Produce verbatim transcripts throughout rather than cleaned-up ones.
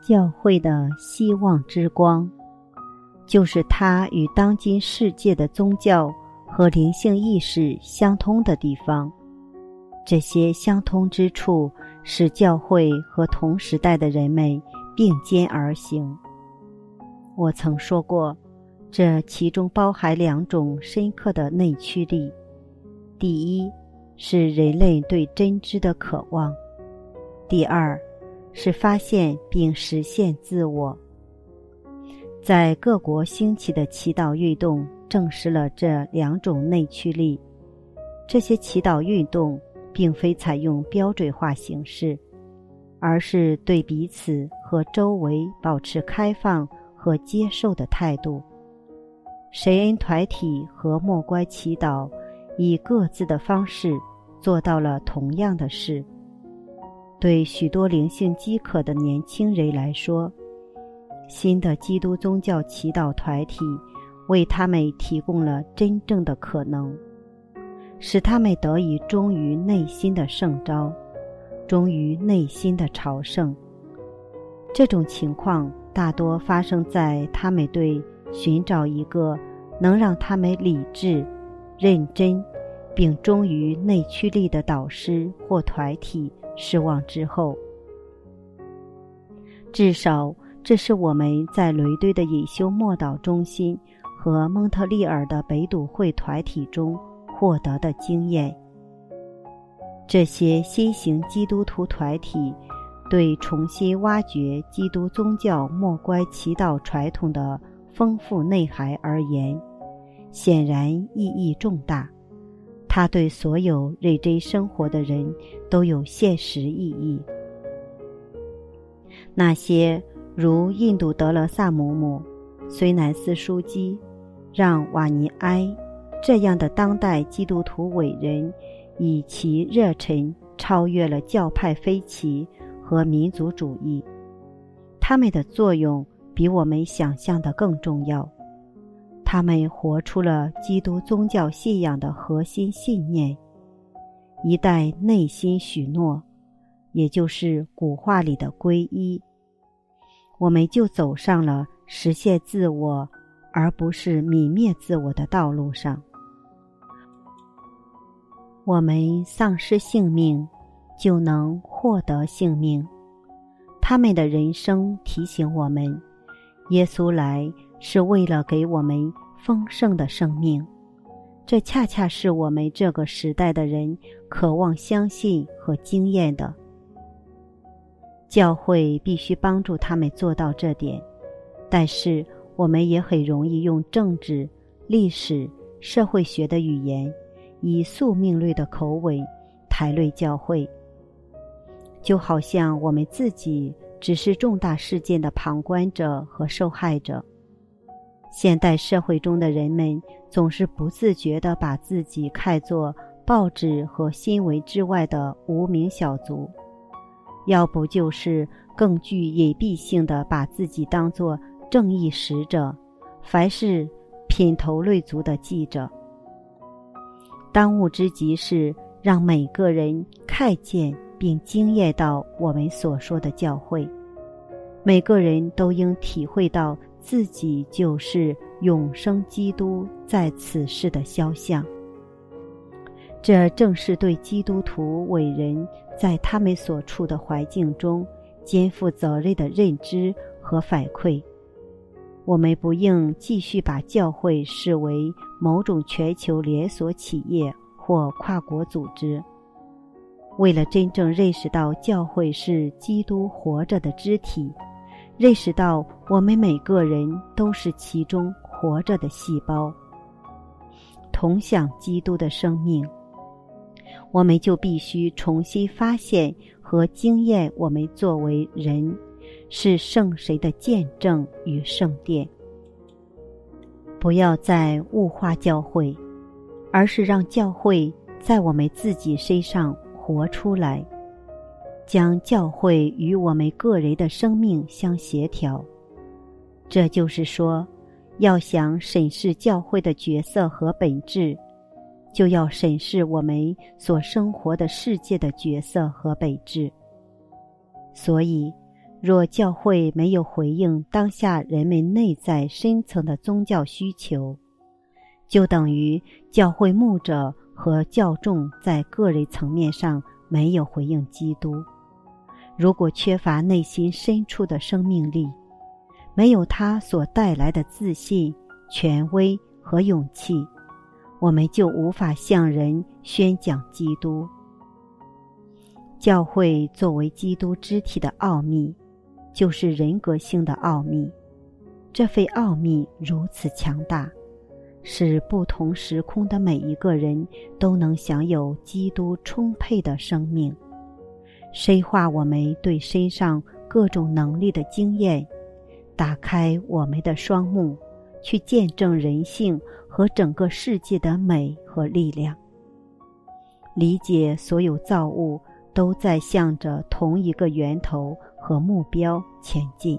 教会的希望之光，就是它与当今世界的宗教和灵性意识相通的地方。这些相通之处使教会和同时代的人们并肩而行。我曾说过，这其中包含两种深刻的内驱力。第一，是人类对真知的渴望；第二，是发现并实现自我。在各国兴起的祈祷运动证实了这两种内驱力。这些祈祷运动并非采用标准化形式，而是对彼此和周围保持开放和接受的态度。神恩团体和默乖祈祷以各自的方式做到了同样的事。对许多灵性饥渴的年轻人来说，新的基督宗教祈祷团体为他们提供了真正的可能，使他们得以忠于内心的圣召，忠于内心的朝圣。这种情况大多发生在他们对寻找一个能让他们理智、认真并忠于内驱力的导师或团体失望之后。至少这是我们在雷队的隐修默祷中心和蒙特利尔的北笃会团体中获得的经验。这些新型基督徒团体对重新挖掘基督宗教默乖祈祷传统的丰富内涵而言，显然意义重大。它对所有认真生活的人都有现实意义。那些如印度德勒萨姆姆、虽南斯枢机、让瓦尼埃这样的当代基督徒伟人，以其热忱超越了教派分歧和民族主义。他们的作用比我们想象的更重要。他们活出了基督宗教信仰的核心信念。一旦内心许诺，也就是古话里的皈依，我们就走上了实现自我而不是泯灭自我的道路上。我们丧失性命，就能获得性命。他们的人生提醒我们，耶稣来是为了给我们丰盛的生命。这恰恰是我们这个时代的人渴望相信和经验的。教会必须帮助他们做到这点，但是我们也很容易用政治、历史、社会学的语言，以宿命论的口吻谈论教会，就好像我们自己只是重大事件的旁观者和受害者。现代社会中的人们总是不自觉地把自己看作报纸和新闻之外的无名小卒，要不就是更具隐蔽性地把自己当作正义使者，凡是品头论足的记者。当务之急是让每个人看见并经验到我们所说的教会，每个人都应体会到自己就是永生基督在此世的肖像。这正是对基督徒伟人在他们所处的环境中肩负责任的认知和反馈。我们不应继续把教会视为某种全球连锁企业或跨国组织。为了真正认识到教会是基督活着的肢体，认识到我们每个人都是其中活着的细胞，同享基督的生命，我们就必须重新发现和经验我们作为人是圣神的见证与圣殿。不要再物化教会，而是让教会在我们自己身上活出来，将教会与我们个人的生命相协调。这就是说，要想审视教会的角色和本质，就要审视我们所生活的世界的角色和本质。所以， 若教会没有回应当下人们内在深层的宗教需求，就等于教会牧者和教众在个人层面上没有回应基督。如果缺乏内心深处的生命力，没有它所带来的自信、权威和勇气，我们就无法向人宣讲基督。教会作为基督肢体的奥秘，就是人格性的奥秘。这份奥秘如此强大，使不同时空的每一个人都能享有基督充沛的生命，深化我们对身上各种能力的经验，打开我们的双目，去见证人性和整个世界的美和力量，理解所有造物都在向着同一个源头和目标前进。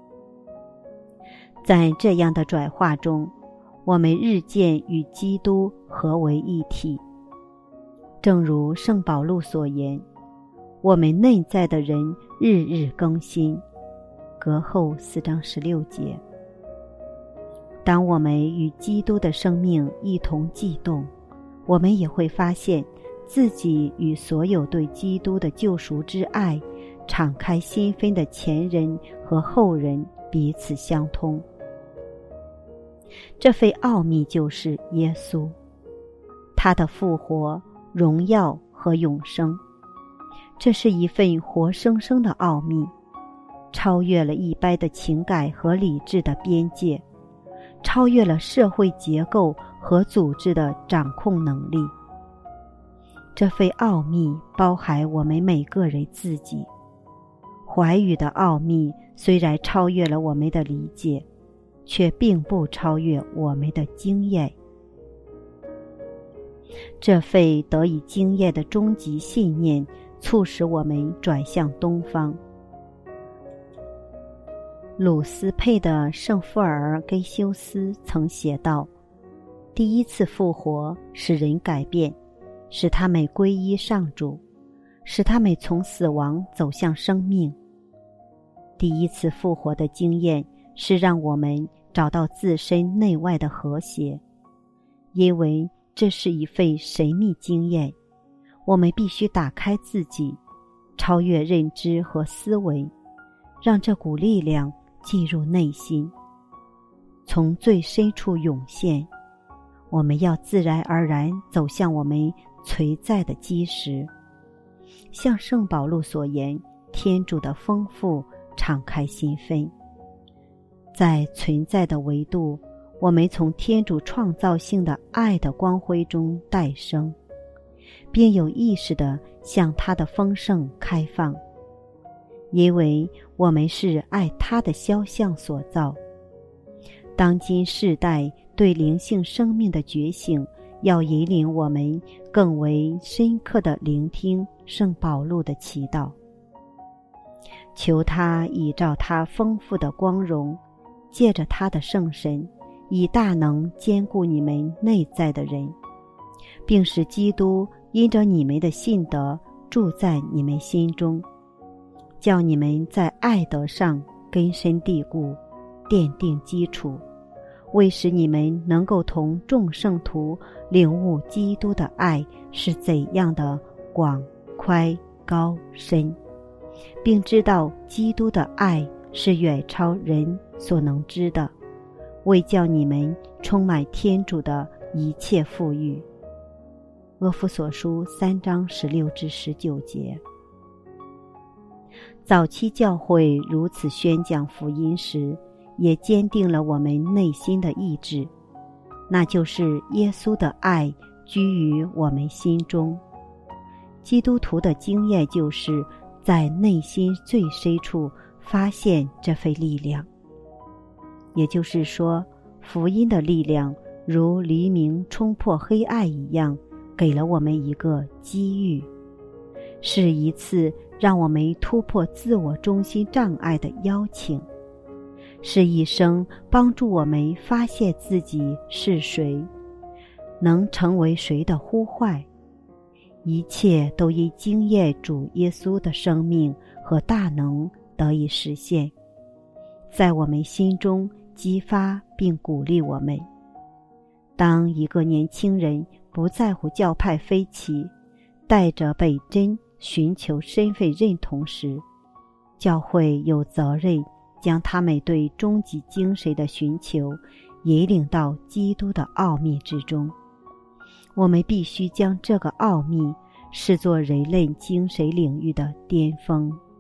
在这样的转化中，我们日渐与基督合为一体。正如圣保禄所言，我们内在的人日日更新。格后四章十六节。当我们与基督的生命一同悸动，我们也会发现自己与所有对基督的救赎之爱敞开心扉的前人和后人彼此相通。这份奥秘就是耶稣，他的复活、荣耀和永生。这是一份活生生的奥秘，超越了一般的情感和理智的边界，超越了社会结构和组织的掌控能力。这份奥秘包含我们每个人自己。话语的奥秘虽然超越了我们的理解，却并不超越我们的经验。这份得以经验的终极信念促使我们转向东方。鲁斯佩的圣富尔根修斯曾写道，第一次复活使人改变，使他们皈依上主，使他们从死亡走向生命。第一次复活的经验是让我们找到自身内外的和谐，因为这是一份神秘经验，我们必须打开自己，超越认知和思维，让这股力量进入内心，从最深处涌现。我们要自然而然走向我们存在的基石，像圣保禄所言，天主的丰富敞开心扉。在存在的维度，我们从天主创造性的爱的光辉中诞生，并有意识地向他的丰盛开放，因为我们是爱他的肖像所造。当今世代对灵性生命的觉醒，要引领我们更为深刻地聆听圣保禄的祈祷，求他依照他丰富的光荣，借着他的圣神，以大能坚固你们内在的人，并使基督因着你们的信德住在你们心中，叫你们在爱德上根深蒂固，奠定基础，为使你们能够同众圣徒领悟基督的爱是怎样的广宽高深，并知道基督的爱是远超人所能知的，为叫你们充满天主的一切富裕。阿弗所书三章十六至十九节。早期教会如此宣讲福音时，也坚定了我们内心的意志，那就是耶稣的爱居于我们心中。基督徒的经验就是在内心最深处发现这份力量，也就是说，福音的力量如黎明冲破黑暗一样，给了我们一个机遇，是一次让我们突破自我中心障碍的邀请，是一声帮助我们发现自己是谁，能成为谁的呼唤。一切都因经验主耶稣的生命和大能得得以实现，在我们心中激发并鼓励我们。当一个年轻人不在乎教派分歧，带着本真寻求身份认同时，教会有责任将他们对终极精神的寻求引领到基督的奥秘之中。我们必须将这个奥秘视作人类精神领域的巅峰。